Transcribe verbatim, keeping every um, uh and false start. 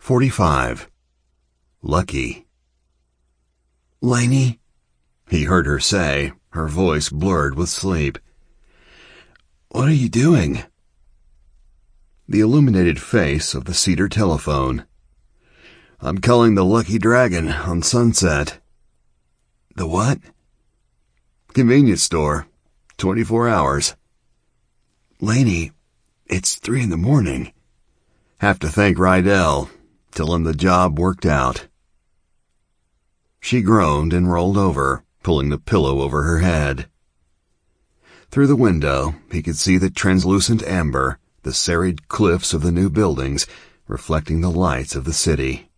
forty-five. Lucky. "Lainey?" he heard her say, her voice blurred with sleep. "What are you doing?" The illuminated face of the cedar telephone. "I'm calling the Lucky Dragon on Sunset." "The what?" "Convenience store. Twenty-four hours." "Lainey, it's three in the morning." "Have to thank Rydell. Tell him the job worked out." She groaned and rolled over, pulling the pillow over her head. Through the window, he could see the translucent amber, the serried cliffs of the new buildings, reflecting the lights of the city.